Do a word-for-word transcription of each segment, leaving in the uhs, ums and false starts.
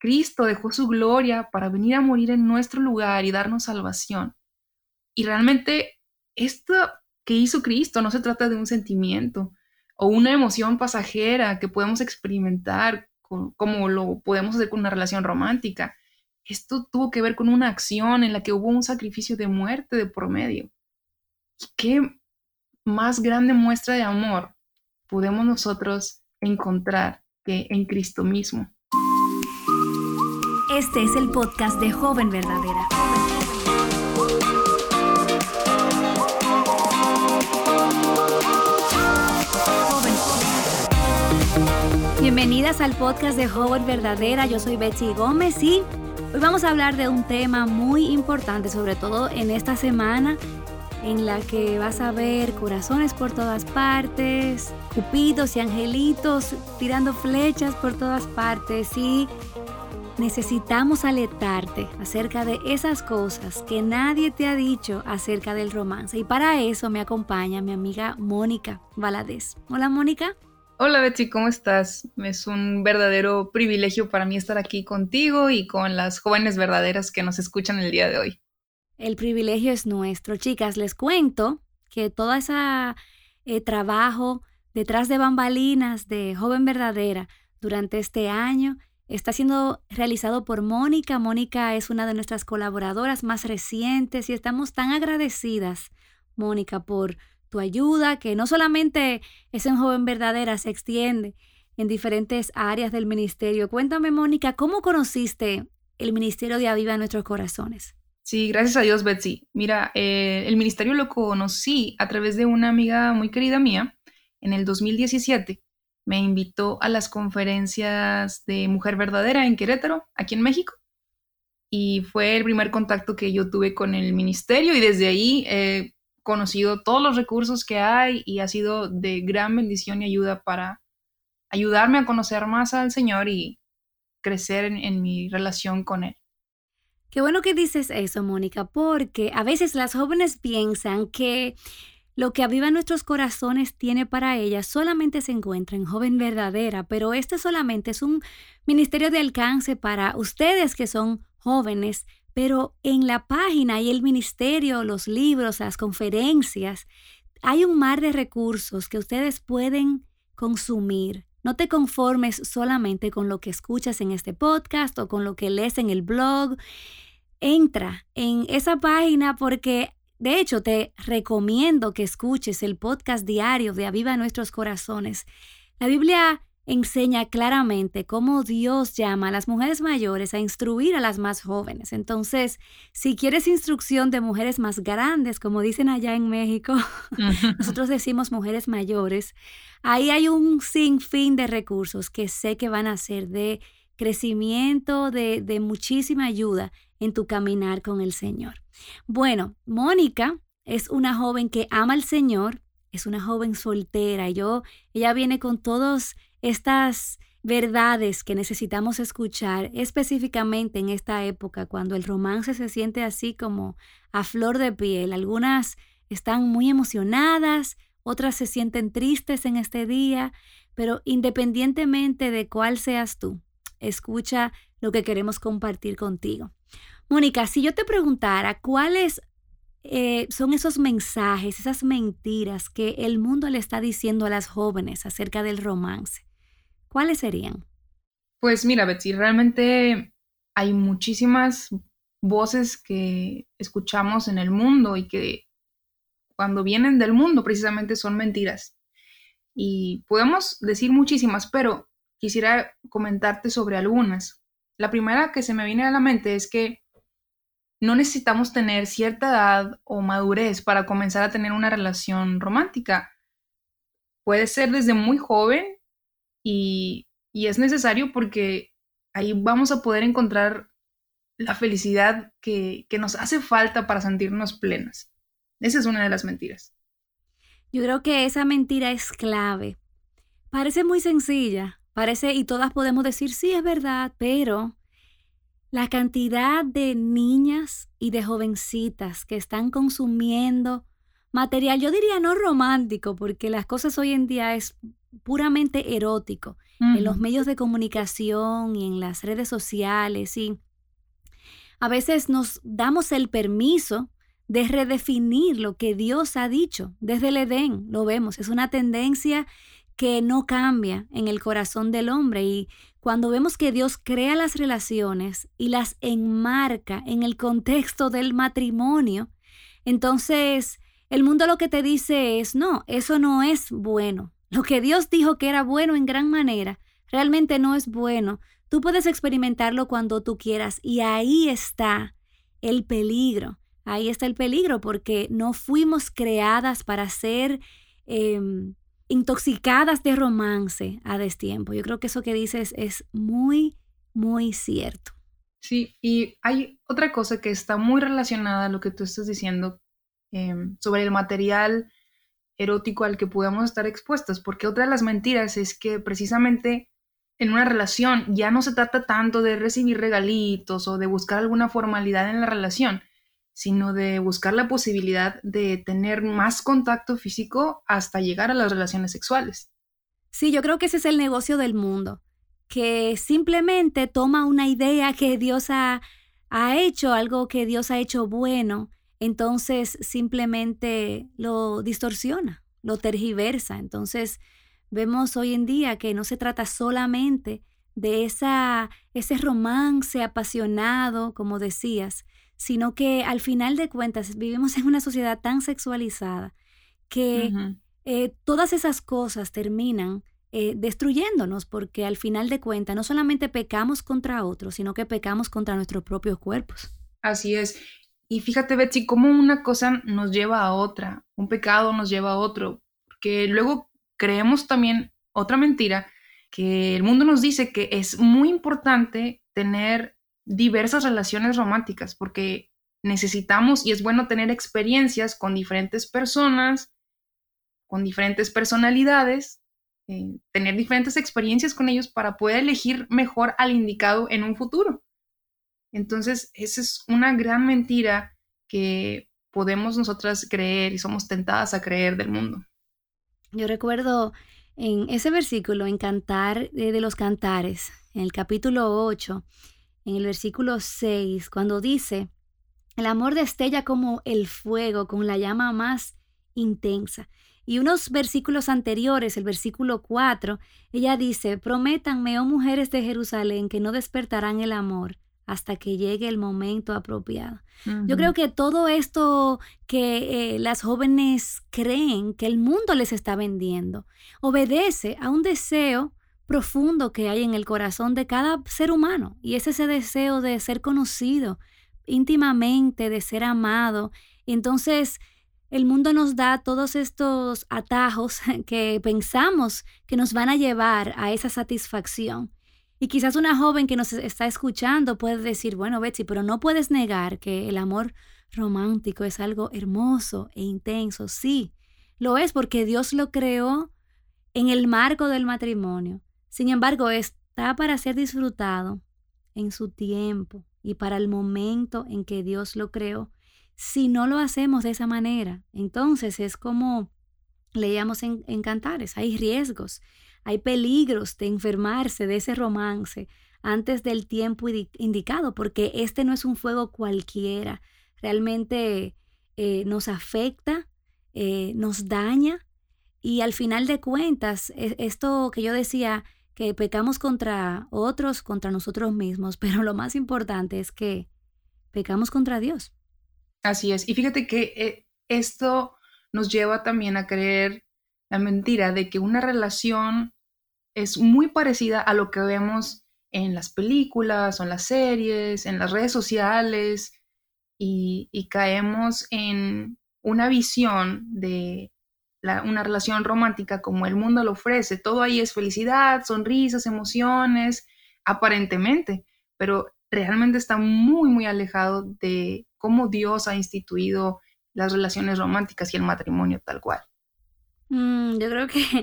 Cristo dejó su gloria para venir a morir en nuestro lugar y darnos salvación. Y realmente esto que hizo Cristo no se trata de un sentimiento o una emoción pasajera que podemos experimentar con- como lo podemos hacer con una relación romántica. Esto tuvo que ver con una acción en la que hubo un sacrificio de muerte de por medio. ¿Y qué más grande muestra de amor podemos nosotros encontrar que en Cristo mismo? Este es el podcast de Joven Verdadera. Bienvenidas al podcast de Joven Verdadera. Yo soy Betsy Gómez y hoy vamos a hablar de un tema muy importante, sobre todo en esta semana en la que vas a ver corazones por todas partes, cupidos y angelitos tirando flechas por todas partes, y necesitamos alertarte acerca de esas cosas que nadie te ha dicho acerca del romance. Y para eso me acompaña mi amiga Mónica Valadez. Hola, Mónica. Hola Betsy, ¿cómo estás? Es un verdadero privilegio para mí estar aquí contigo y con las jóvenes verdaderas que nos escuchan el día de hoy. El privilegio es nuestro. Chicas, les cuento que todo ese eh, trabajo detrás de bambalinas de Joven Verdadera durante este año está siendo realizado por Mónica. Mónica es una de nuestras colaboradoras más recientes y estamos tan agradecidas, Mónica, por tu ayuda, que no solamente es en Joven Verdadera, se extiende en diferentes áreas del ministerio. Cuéntame, Mónica, ¿cómo conociste el ministerio de Aviva Nuestros Corazones? Sí, gracias a Dios, Betsy. Mira, eh, el ministerio lo conocí a través de una amiga muy querida mía en el dos mil diecisiete. Me invitó a las conferencias de Mujer Verdadera en Querétaro, aquí en México, y fue el primer contacto que yo tuve con el ministerio y desde ahí he conocido todos los recursos que hay y ha sido de gran bendición y ayuda para ayudarme a conocer más al Señor y crecer en, en mi relación con Él. Qué bueno que dices eso, Mónica, porque a veces las jóvenes piensan que lo que Aviva Nuestros Corazones tiene para ellas solamente se encuentra en Joven Verdadera, pero este solamente es un ministerio de alcance para ustedes que son jóvenes, pero en la página y el ministerio, los libros, las conferencias, hay un mar de recursos que ustedes pueden consumir. No te conformes solamente con lo que escuchas en este podcast o con lo que lees en el blog. Entra en esa página porque, de hecho, te recomiendo que escuches el podcast diario de Aviva Nuestros Corazones. La Biblia enseña claramente cómo Dios llama a las mujeres mayores a instruir a las más jóvenes. Entonces, si quieres instrucción de mujeres más grandes, como dicen allá en México, nosotros decimos mujeres mayores, ahí hay un sinfín de recursos que sé que van a ser de crecimiento, de, de muchísima ayuda en tu caminar con el Señor. Bueno, Mónica es una joven que ama al Señor, es una joven soltera. Y yo, ella viene con todas estas verdades que necesitamos escuchar, específicamente en esta época, cuando el romance se siente así como a flor de piel. Algunas están muy emocionadas, otras se sienten tristes en este día, pero independientemente de cuál seas tú, escucha lo que queremos compartir contigo. Mónica, si yo te preguntara cuáles eh, son esos mensajes, esas mentiras que el mundo le está diciendo a las jóvenes acerca del romance, ¿cuáles serían? Pues mira, Betsy, realmente hay muchísimas voces que escuchamos en el mundo y que cuando vienen del mundo precisamente son mentiras. Y podemos decir muchísimas, pero quisiera comentarte sobre algunas. La primera que se me viene a la mente es que no necesitamos tener cierta edad o madurez para comenzar a tener una relación romántica. Puede ser desde muy joven y, y es necesario porque ahí vamos a poder encontrar la felicidad que, que nos hace falta para sentirnos plenas. Esa es una de las mentiras. Yo creo que esa mentira es clave. Parece muy sencilla, parece, y todas podemos decir, sí, es verdad, pero la cantidad de niñas y de jovencitas que están consumiendo material, yo diría no romántico, porque las cosas hoy en día es puramente erótico, en los Ujú. medios de comunicación y en las redes sociales. Y a veces nos damos el permiso de redefinir lo que Dios ha dicho. Desde el Edén lo vemos, es una tendencia que no cambia en el corazón del hombre. Y cuando vemos que Dios crea las relaciones y las enmarca en el contexto del matrimonio, entonces el mundo lo que te dice es, no, eso no es bueno. Lo que Dios dijo que era bueno en gran manera, realmente no es bueno. Tú puedes experimentarlo cuando tú quieras y ahí está el peligro. Ahí está el peligro porque no fuimos creadas para ser eh, intoxicadas de romance a destiempo. Yo creo que eso que dices es muy, muy cierto. Sí, y hay otra cosa que está muy relacionada a lo que tú estás diciendo em, sobre el material erótico al que podemos estar expuestos, porque otra de las mentiras es que precisamente en una relación ya no se trata tanto de recibir regalitos o de buscar alguna formalidad en la relación, sino de buscar la posibilidad de tener más contacto físico hasta llegar a las relaciones sexuales. Sí, yo creo que ese es el negocio del mundo, que simplemente toma una idea que Dios ha, ha hecho, algo que Dios ha hecho bueno, entonces simplemente lo distorsiona, lo tergiversa. Entonces vemos hoy en día que no se trata solamente de esa, ese romance apasionado, como decías, sino que al final de cuentas vivimos en una sociedad tan sexualizada que Ujú. eh, todas esas cosas terminan eh, destruyéndonos, porque al final de cuentas no solamente pecamos contra otros, sino que pecamos contra nuestros propios cuerpos. Así es. Y fíjate, Betsy, cómo una cosa nos lleva a otra, un pecado nos lleva a otro, porque luego creemos también otra mentira, que el mundo nos dice que es muy importante tener diversas relaciones románticas, porque necesitamos y es bueno tener experiencias con diferentes personas, con diferentes personalidades, eh, tener diferentes experiencias con ellos para poder elegir mejor al indicado en un futuro. Entonces, esa es una gran mentira que podemos nosotras creer y somos tentadas a creer del mundo. Yo recuerdo en ese versículo, en Cantar eh, de los Cantares, en el capítulo ocho, en el versículo seis, cuando dice, el amor destella como el fuego, con la llama más intensa. Y unos versículos anteriores, el versículo cuatro, ella dice, prométanme, oh mujeres de Jerusalén, que no despertarán el amor hasta que llegue el momento apropiado. Yo creo Ujú. que todo esto que eh, las jóvenes creen que el mundo les está vendiendo, obedece a un deseo profundo que hay en el corazón de cada ser humano. Y es ese deseo de ser conocido íntimamente, de ser amado. Y entonces el mundo nos da todos estos atajos que pensamos que nos van a llevar a esa satisfacción. Y quizás una joven que nos está escuchando puede decir, bueno, Betsy, pero no puedes negar que el amor romántico es algo hermoso e intenso. Sí, lo es porque Dios lo creó en el marco del matrimonio. Sin embargo, está para ser disfrutado en su tiempo y para el momento en que Dios lo creó. Si no lo hacemos de esa manera, entonces es como leíamos en, en Cantares, hay riesgos, hay peligros de enfermarse de ese romance antes del tiempo indi- indicado, porque este no es un fuego cualquiera, realmente eh, nos afecta, eh, nos daña y al final de cuentas, e- esto que yo decía, que pecamos contra otros, contra nosotros mismos, pero lo más importante es que pecamos contra Dios. Así es. Y fíjate que eh, esto nos lleva también a creer la mentira de que una relación es muy parecida a lo que vemos en las películas o en las series, en las redes sociales, y, y caemos en una visión de la- una relación romántica como el mundo lo ofrece. Todo ahí es felicidad, sonrisas, emociones, aparentemente, pero realmente está muy, muy alejado de cómo Dios ha instituido las relaciones románticas y el matrimonio tal cual. Mm, yo creo que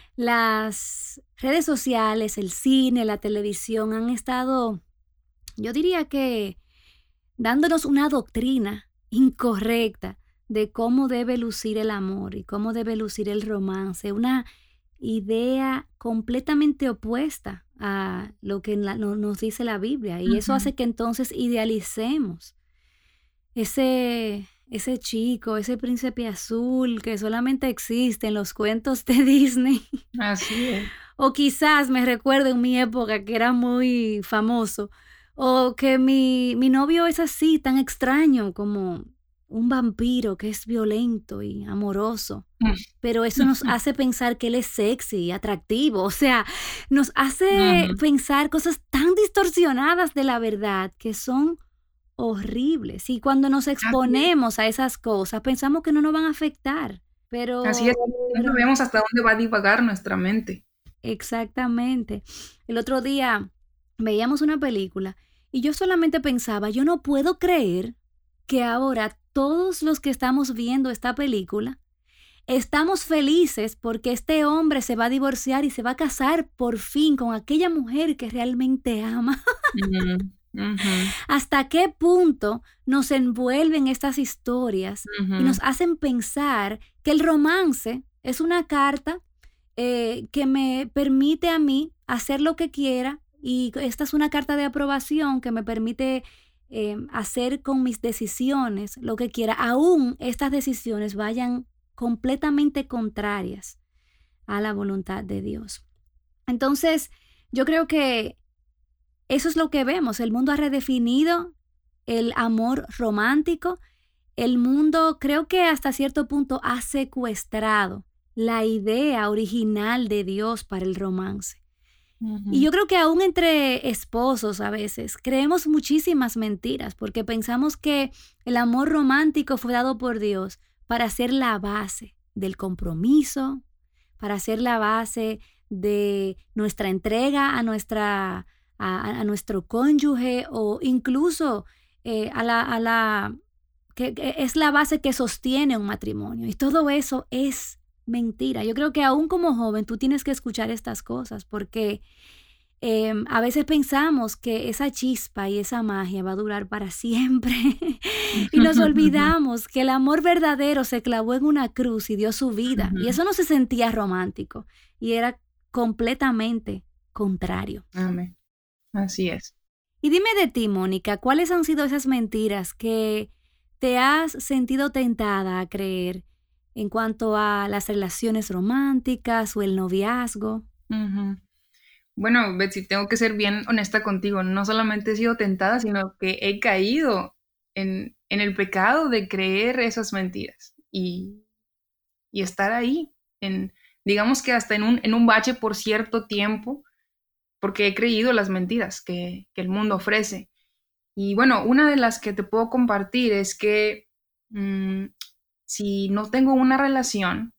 las redes sociales, el cine, la televisión han estado, yo diría que dándonos una doctrina incorrecta de cómo debe lucir el amor y cómo debe lucir el romance, una idea completamente opuesta a lo que la, no, nos dice la Biblia. Y uh-huh. eso hace que entonces idealicemos ese, ese chico, ese príncipe azul que solamente existe en los cuentos de Disney. Así es. O quizás me recuerdo en mi época que era muy famoso, o que mi, mi novio es así, tan extraño como un vampiro que es violento y amoroso. Mm. Pero eso nos hace pensar que él es sexy, atractivo, o sea, nos hace uh-huh. pensar cosas tan distorsionadas de la verdad que son horribles. Y cuando nos exponemos a esas cosas, pensamos que no nos van a afectar. Pero, así es, no vemos hasta dónde va a divagar nuestra mente. Exactamente. El otro día veíamos una película y yo solamente pensaba, yo no puedo creer que ahora todos los que estamos viendo esta película estamos felices porque este hombre se va a divorciar y se va a casar por fin con aquella mujer que realmente ama. Uh-huh. Uh-huh. ¿Hasta qué punto nos envuelven estas historias uh-huh. y nos hacen pensar que el romance es una carta eh, que me permite a mí hacer lo que quiera y esta es una carta de aprobación que me permite eh, hacer con mis decisiones lo que quiera, aún estas decisiones vayan completamente contrarias a la voluntad de Dios? Entonces, yo creo que eso es lo que vemos. El mundo ha redefinido el amor romántico. El mundo, creo que hasta cierto punto, ha secuestrado la idea original de Dios para el romance. Uh-huh. Y yo creo que aún entre esposos a veces creemos muchísimas mentiras porque pensamos que el amor romántico fue dado por Dios para ser la base del compromiso, para ser la base de nuestra entrega a nuestra A, a nuestro cónyuge o incluso eh, a la, a la que, que es la base que sostiene un matrimonio. Y todo eso es mentira. Yo creo que aún como joven tú tienes que escuchar estas cosas porque eh, a veces pensamos que esa chispa y esa magia va a durar para siempre y nos olvidamos que el amor verdadero se clavó en una cruz y dio su vida. Uh-huh. Y eso no se sentía romántico y era completamente contrario. Amén. Así es. Y dime de ti, Mónica, ¿cuáles han sido esas mentiras que te has sentido tentada a creer en cuanto a las relaciones románticas o el noviazgo? Uh-huh. Bueno, Betsy, tengo que ser bien honesta contigo. No solamente he sido tentada, sino que he caído en, en el pecado de creer esas mentiras y, y estar ahí, en, digamos que hasta en un, en un bache por cierto tiempo, porque he creído las mentiras que, que el mundo ofrece. Y bueno, una de las que te puedo compartir es que mmm, si no tengo una relación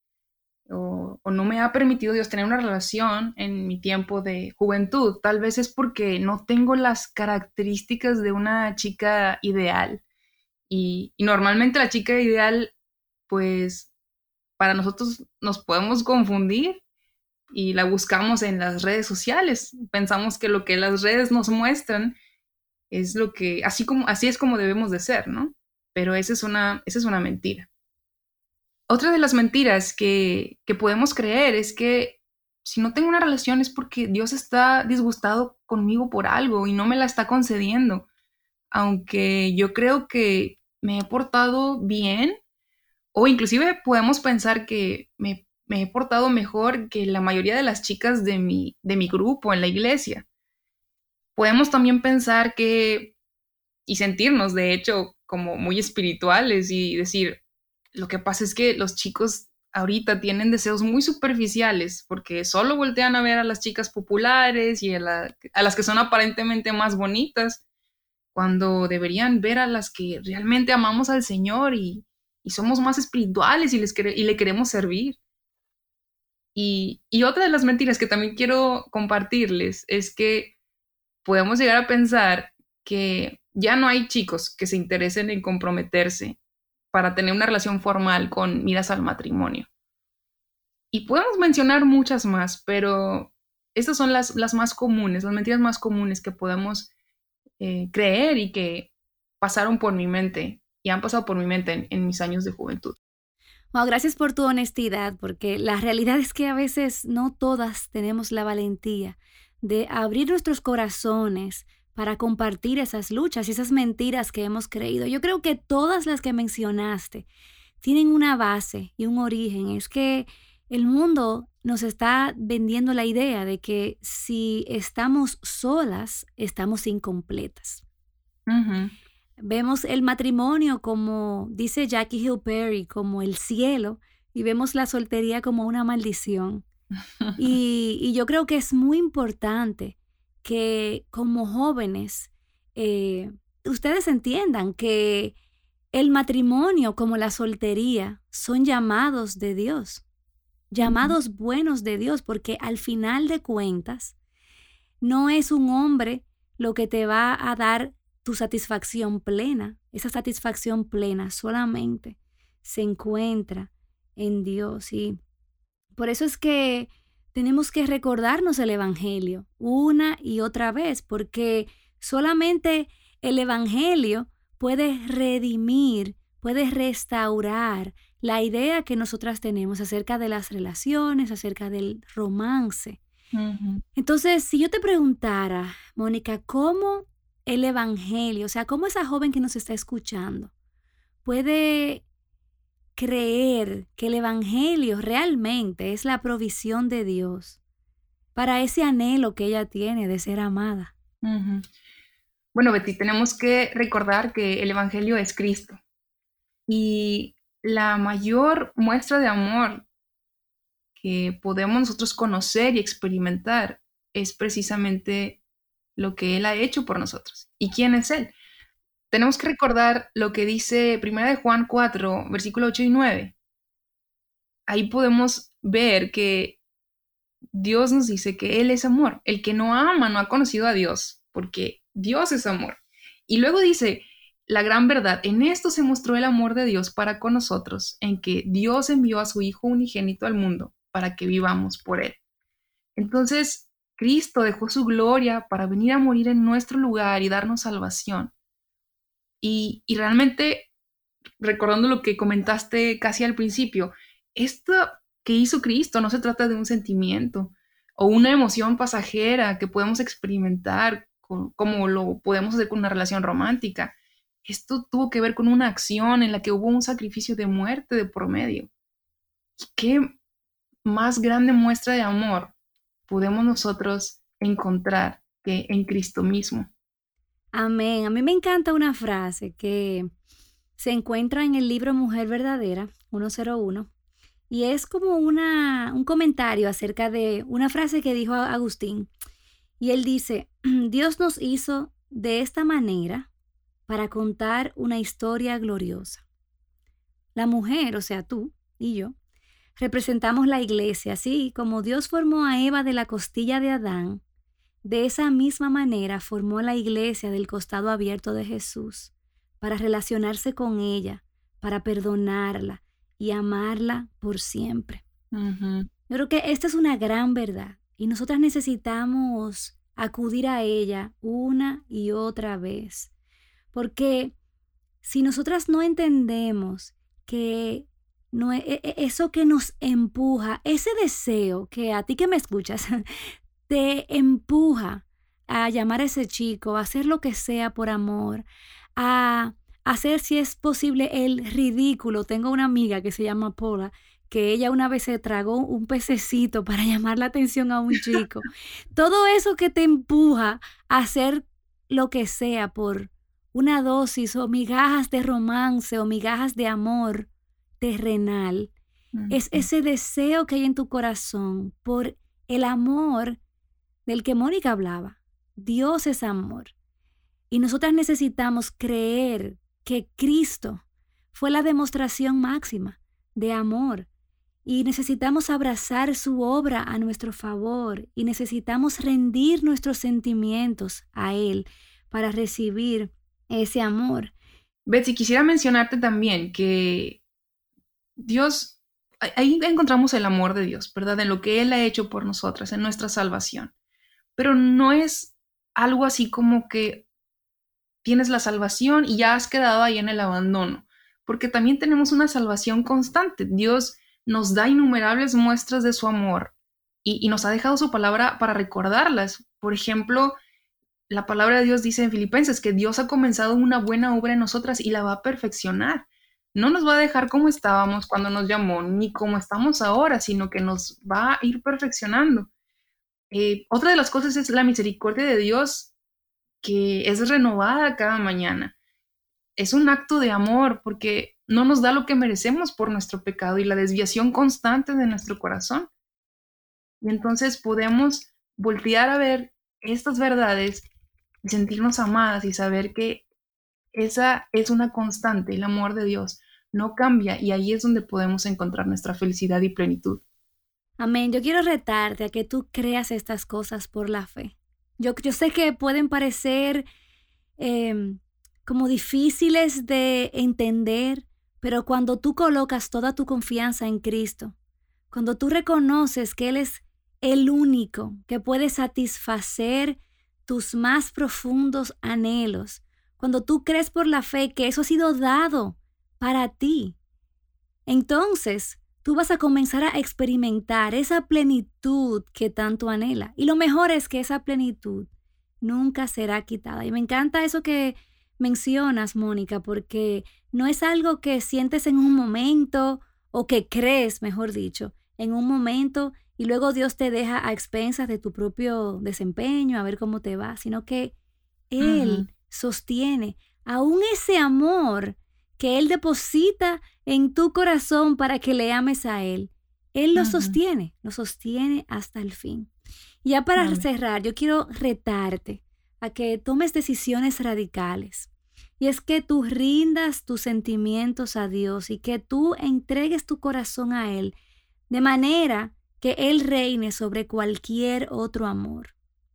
o, o no me ha permitido Dios tener una relación en mi tiempo de juventud, tal vez es porque no tengo las características de una chica ideal. Y, y normalmente la chica ideal, pues para nosotros nos podemos confundir y la buscamos en las redes sociales. Pensamos que lo que las redes nos muestran es lo que, así como, así es como debemos de ser, ¿no? Pero esa es una, esa es una mentira. Otra de las mentiras que, que podemos creer es que si no tengo una relación es porque Dios está disgustado conmigo por algo y no me la está concediendo. Aunque yo creo que me he portado bien, o inclusive podemos pensar que me me he portado mejor que la mayoría de las chicas de mi, de mi grupo en la iglesia. Podemos también pensar que, y sentirnos de hecho como muy espirituales y decir, lo que pasa es que los chicos ahorita tienen deseos muy superficiales porque solo voltean a ver a las chicas populares y a, la, a las que son aparentemente más bonitas, cuando deberían ver a las que realmente amamos al Señor y, y somos más espirituales y, les quere- y le queremos servir. Y, y otra de las mentiras que también quiero compartirles es que podemos llegar a pensar que ya no hay chicos que se interesen en comprometerse para tener una relación formal con miras al matrimonio. Y podemos mencionar muchas más, pero estas son las, las más comunes, las mentiras más comunes que podemos eh, creer y que pasaron por mi mente y han pasado por mi mente en, en mis años de juventud. Wow, gracias por tu honestidad, porque la realidad es que a veces no todas tenemos la valentía de abrir nuestros corazones para compartir esas luchas y esas mentiras que hemos creído. Yo creo que todas las que mencionaste tienen una base y un origen. Es que el mundo nos está vendiendo la idea de que si estamos solas, estamos incompletas. Ujú. Vemos el matrimonio como, dice Jackie Hill Perry, como el cielo, y vemos la soltería como una maldición. Y, y yo creo que es muy importante que como jóvenes eh, ustedes entiendan que el matrimonio como la soltería son llamados de Dios, Ujú. llamados buenos de Dios, porque al final de cuentas no es un hombre lo que te va a dar tu satisfacción plena. Esa satisfacción plena solamente se encuentra en Dios. Y por eso es que tenemos que recordarnos el Evangelio una y otra vez, porque solamente el Evangelio puede redimir, puede restaurar la idea que nosotras tenemos acerca de las relaciones, acerca del romance. Ujú. Entonces, si yo te preguntara, Mónica, ¿cómo el Evangelio, o sea, cómo esa joven que nos está escuchando puede creer que el Evangelio realmente es la provisión de Dios para ese anhelo que ella tiene de ser amada? Ujú. Bueno, Betty, tenemos que recordar que el Evangelio es Cristo y la mayor muestra de amor que podemos nosotros conocer y experimentar es precisamente lo que Él ha hecho por nosotros. ¿Y quién es Él? Tenemos que recordar lo que dice primera de Juan cuatro, versículo ocho y nueve. Ahí podemos ver que Dios nos dice que Él es amor. El que no ama no ha conocido a Dios, porque Dios es amor. Y luego dice, la gran verdad, en esto se mostró el amor de Dios para con nosotros, en que Dios envió a su Hijo unigénito al mundo para que vivamos por Él. Entonces, Cristo dejó su gloria para venir a morir en nuestro lugar y darnos salvación. Y, y realmente, recordando lo que comentaste casi al principio, esto que hizo Cristo no se trata de un sentimiento o una emoción pasajera que podemos experimentar con- como lo podemos hacer con una relación romántica. Esto tuvo que ver con una acción en la que hubo un sacrificio de muerte de por medio. ¿Y qué más grande muestra de amor podemos nosotros encontrar que en Cristo mismo? Amén. A mí me encanta una frase que se encuentra en el libro Mujer Verdadera, ciento uno, y es como una, un comentario acerca de una frase que dijo Agustín. Y él dice, Dios nos hizo de esta manera para contar una historia gloriosa. La mujer, o sea, tú y yo, representamos la iglesia, así como Dios formó a Eva de la costilla de Adán, de esa misma manera formó la iglesia del costado abierto de Jesús, para relacionarse con ella, para perdonarla y amarla por siempre. Ujú. Yo creo que esta es una gran verdad y nosotras necesitamos acudir a ella una y otra vez, porque si nosotras no entendemos que no, e- e- eso que nos empuja, ese deseo que a ti que me escuchas te empuja a llamar a ese chico, a hacer lo que sea por amor, a hacer si es posible el ridículo. Tengo una amiga que se llama Paula, que ella una vez se tragó un pececito para llamar la atención a un chico. Todo eso que te empuja a hacer lo que sea por una dosis o migajas de romance o migajas de amor terrenal, es Ujú. ese deseo que hay en tu corazón por el amor del que Mónica hablaba. Dios es amor. Y nosotras necesitamos creer que Cristo fue la demostración máxima de amor. Y necesitamos abrazar su obra a nuestro favor. Y necesitamos rendir nuestros sentimientos a Él para recibir ese amor. Betsy, quisiera mencionarte también que Dios, ahí ahí encontramos el amor de Dios, ¿verdad? En lo que Él ha hecho por nosotras, en nuestra salvación. Pero no es algo así como que tienes la salvación y ya has quedado ahí en el abandono, porque también tenemos una salvación constante. Dios nos da innumerables muestras de su amor y, y nos ha dejado su palabra para recordarlas. Por ejemplo, la palabra de Dios dice en Filipenses que Dios ha comenzado una buena obra en nosotras y la va a perfeccionar. No nos va a dejar como estábamos cuando nos llamó, ni como estamos ahora, sino que nos va a ir perfeccionando. Eh, otra de las cosas es la misericordia de Dios, que es renovada cada mañana. Es un acto de amor porque no nos da lo que merecemos por nuestro pecado y la desviación constante de nuestro corazón. Y entonces podemos voltear a ver estas verdades y sentirnos amadas y saber que esa es una constante, el amor de Dios no cambia, y ahí es donde podemos encontrar nuestra felicidad y plenitud. Amén. Yo quiero retarte a que tú creas estas cosas por la fe. Yo, yo sé que pueden parecer eh, como difíciles de entender, pero cuando tú colocas toda tu confianza en Cristo, cuando tú reconoces que Él es el único que puede satisfacer tus más profundos anhelos, cuando tú crees por la fe que eso ha sido dado para ti, entonces tú vas a comenzar a experimentar esa plenitud que tanto anhela. Y lo mejor es que esa plenitud nunca será quitada. Y me encanta eso que mencionas, Mónica, porque no es algo que sientes en un momento, o que crees, mejor dicho, en un momento, y luego Dios te deja a expensas de tu propio desempeño, a ver cómo te va, sino que Él uh-huh. sostiene aún ese amor que Él deposita en tu corazón para que le ames a Él. Él lo uh-huh. sostiene, lo sostiene hasta el fin. Y ya para uh-huh. cerrar, yo quiero retarte a que tomes decisiones radicales. Y es que tú rindas tus sentimientos a Dios y que tú entregues tu corazón a Él, de manera que Él reine sobre cualquier otro amor.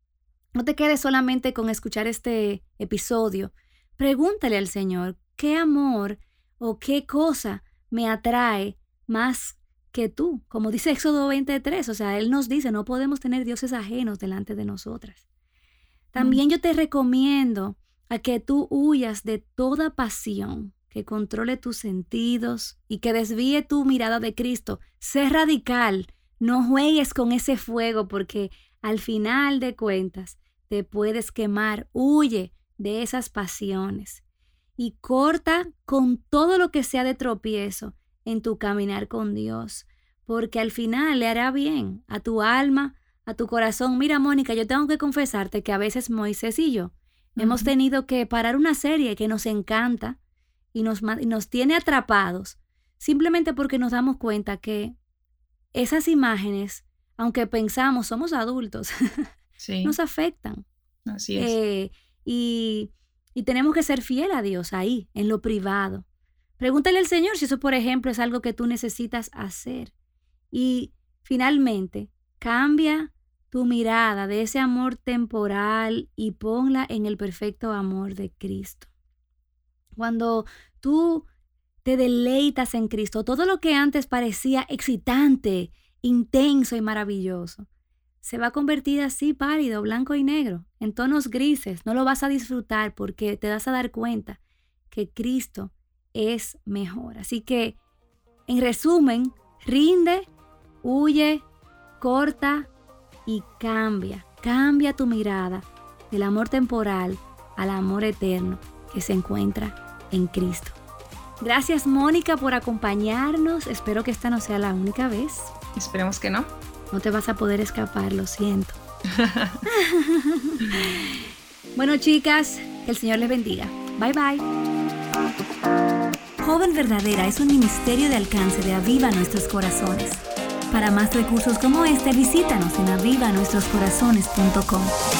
No te quedes solamente con escuchar este episodio. Pregúntale al Señor, ¿qué amor o qué cosa me atrae más que tú? Como dice Éxodo veintitrés, o sea, Él nos dice, no podemos tener dioses ajenos delante de nosotras. También mm. yo te recomiendo a que tú huyas de toda pasión que controle tus sentidos y que desvíe tu mirada de Cristo. Sé radical, no juegues con ese fuego porque al final de cuentas te puedes quemar. Huye de esas pasiones y corta con todo lo que sea de tropiezo en tu caminar con Dios, porque al final le hará bien a tu alma, a tu corazón. Mira, Mónica, yo tengo que confesarte que a veces Moisés y yo uh-huh. hemos tenido que parar una serie que nos encanta y nos, y nos tiene atrapados, simplemente porque nos damos cuenta que esas imágenes, aunque pensamos somos adultos, sí. nos afectan. Así es. Eh, y, y tenemos que ser fiel a Dios ahí, en lo privado. Pregúntale al Señor si eso, por ejemplo, es algo que tú necesitas hacer. Y finalmente, cambia tu mirada de ese amor temporal y ponla en el perfecto amor de Cristo. Cuando tú te deleitas en Cristo, todo lo que antes parecía excitante, intenso y maravilloso, se va a convertir así pálido, blanco y negro, en tonos grises. No lo vas a disfrutar porque te vas a dar cuenta que Cristo es mejor. Así que, en resumen, rinde, huye, corta y cambia. Cambia tu mirada del amor temporal al amor eterno que se encuentra en Cristo. Gracias, Mónica, por acompañarnos. Espero que esta no sea la única vez. Esperemos que no. No te vas a poder escapar, lo siento. Bueno, chicas, que el Señor les bendiga. Bye, bye. Joven Verdadera es un ministerio de alcance de Aviva Nuestros Corazones. Para más recursos como este, visítanos en aviva nuestros corazones punto com.